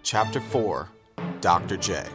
Chapter 4, Dr. J.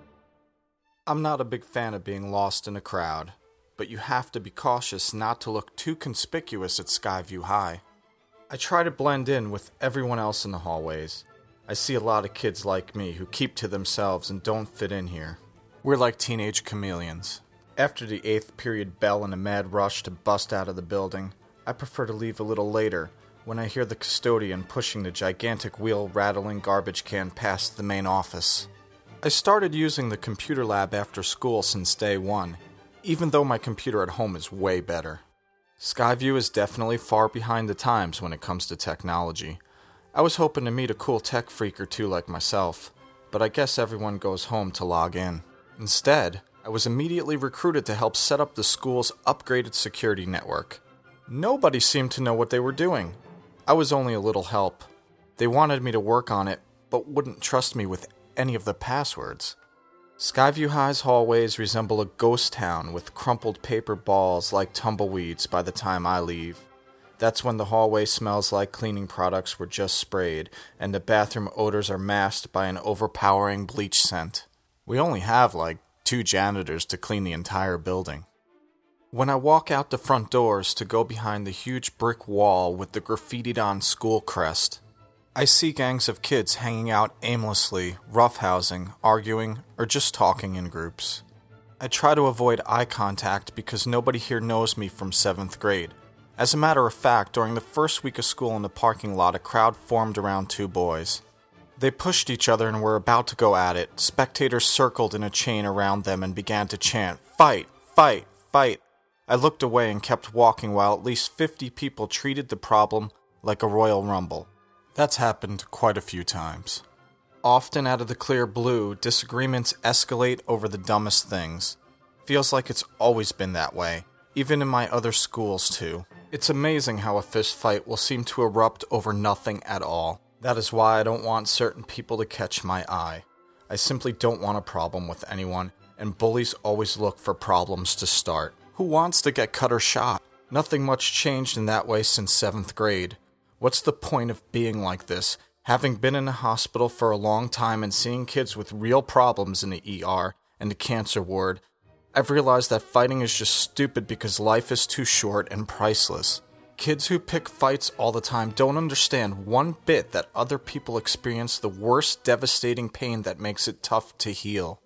I'm not a big fan of being lost in a crowd, but you have to be cautious not to look too conspicuous at Skyview High. I try to blend in with everyone else in the hallways. I see a lot of kids like me who keep to themselves and don't fit in here. We're like teenage chameleons. After the 8th period bell and a mad rush to bust out of the building, I prefer to leave a little later when I hear the custodian pushing the gigantic wheel-rattling garbage can past the main office. I started using the computer lab after school since day one, even though my computer at home is way better. Skyview is definitely far behind the times when it comes to technology. I was hoping to meet a cool tech freak or two like myself, but I guess everyone goes home to log in. Instead, I was immediately recruited to help set up the school's upgraded security network. Nobody seemed to know what they were doing. I was only a little help. They wanted me to work on it, but wouldn't trust me with any of the passwords. Skyview High's hallways resemble a ghost town with crumpled paper balls like tumbleweeds by the time I leave. That's when the hallway smells like cleaning products were just sprayed, and the bathroom odors are masked by an overpowering bleach scent. We only have, 2 janitors to clean the entire building. When I walk out the front doors to go behind the huge brick wall with the graffitied-on school crest, I see gangs of kids hanging out aimlessly, roughhousing, arguing, or just talking in groups. I try to avoid eye contact because nobody here knows me from 7th grade. As a matter of fact, during the first week of school in the parking lot, a crowd formed around 2 boys. They pushed each other and were about to go at it. Spectators circled in a chain around them and began to chant, "Fight! Fight! Fight!" I looked away and kept walking while at least 50 people treated the problem like a Royal Rumble. That's happened quite a few times. Often out of the clear blue, disagreements escalate over the dumbest things. Feels like it's always been that way, even in my other schools too. It's amazing how a fist fight will seem to erupt over nothing at all. That is why I don't want certain people to catch my eye. I simply don't want a problem with anyone, and bullies always look for problems to start. Who wants to get cut or shot? Nothing much changed in that way since 7th grade. What's the point of being like this? Having been in a hospital for a long time and seeing kids with real problems in the ER and the cancer ward, I've realized that fighting is just stupid because life is too short and priceless. Kids who pick fights all the time don't understand one bit that other people experience the worst devastating pain that makes it tough to heal.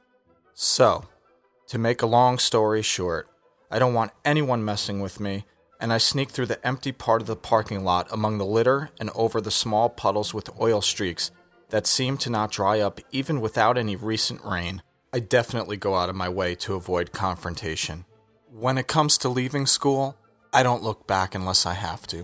So, to make a long story short, I don't want anyone messing with me, and I sneak through the empty part of the parking lot among the litter and over the small puddles with oil streaks that seem to not dry up even without any recent rain. I definitely go out of my way to avoid confrontation. When it comes to leaving school, I don't look back unless I have to.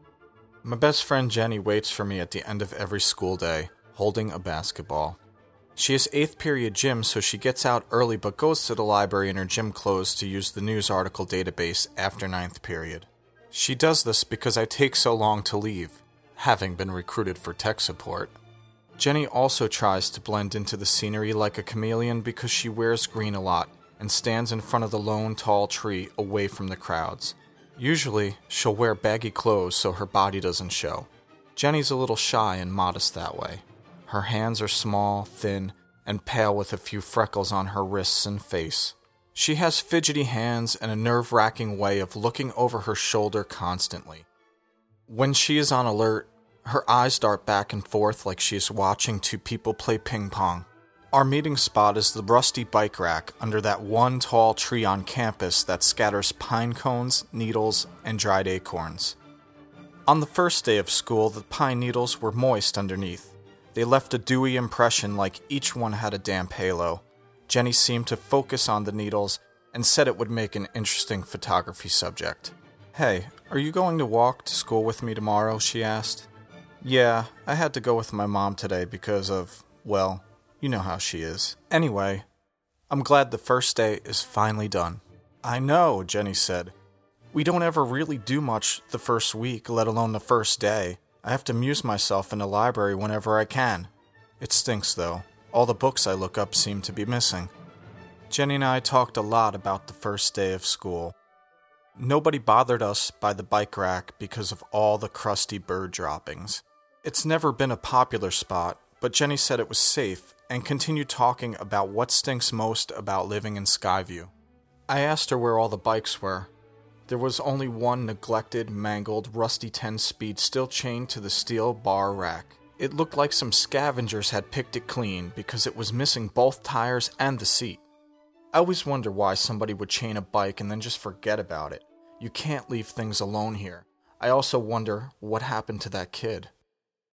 My best friend Jenny waits for me at the end of every school day, holding a basketball. She has 8th period gym, so she gets out early but goes to the library in her gym clothes to use the news article database after 9th period. She does this because I take so long to leave, having been recruited for tech support. Jenny also tries to blend into the scenery like a chameleon because she wears green a lot and stands in front of the lone tall tree away from the crowds. Usually, she'll wear baggy clothes so her body doesn't show. Jenny's a little shy and modest that way. Her hands are small, thin, and pale with a few freckles on her wrists and face. She has fidgety hands and a nerve-wracking way of looking over her shoulder constantly. When she is on alert, her eyes dart back and forth like she is watching 2 people play ping pong. Our meeting spot is the rusty bike rack under that one tall tree on campus that scatters pine cones, needles, and dried acorns. On the first day of school, the pine needles were moist underneath. They left a dewy impression like each one had a damp halo. Jenny seemed to focus on the needles and said it would make an interesting photography subject. "Hey, are you going to walk to school with me tomorrow?" she asked. "Yeah, I had to go with my mom today because of, well, you know how she is. Anyway, I'm glad the first day is finally done." "I know," Jenny said. "We don't ever really do much the first week, let alone the first day. I have to amuse myself in the library whenever I can. It stinks, though. All the books I look up seem to be missing." Jenny and I talked a lot about the first day of school. Nobody bothered us by the bike rack because of all the crusty bird droppings. It's never been a popular spot, but Jenny said it was safe and continued talking about what stinks most about living in Skyview. I asked her where all the bikes were. There was only one neglected, mangled, rusty 10-speed still chained to the steel bar rack. It looked like some scavengers had picked it clean because it was missing both tires and the seat. I always wonder why somebody would chain a bike and then just forget about it. You can't leave things alone here. I also wonder what happened to that kid.